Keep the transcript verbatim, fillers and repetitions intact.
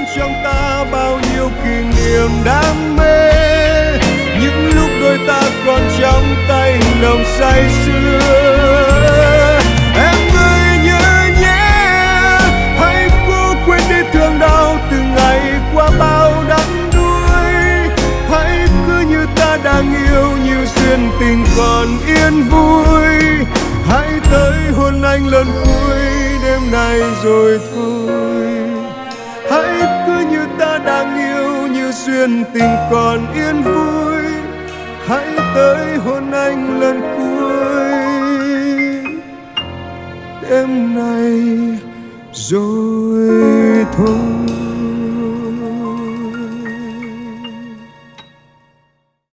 trong ta bao nhiêu kỷ niệm đam mê, những lúc đôi ta còn trong tay nồng say sưa. Em ơi nhớ nhé, hãy cố quên đi thương đau từng ngày qua bao đắng đuối. Hãy cứ như ta đang yêu, như duyên tình còn yên vui. Hãy tới hôn anh lần cuối đêm nay rồi thôi. Hãy cứ như ta đang yêu, như duyên tình còn yên vui. Hãy tới hôn anh lần cuối đêm nay rồi thôi.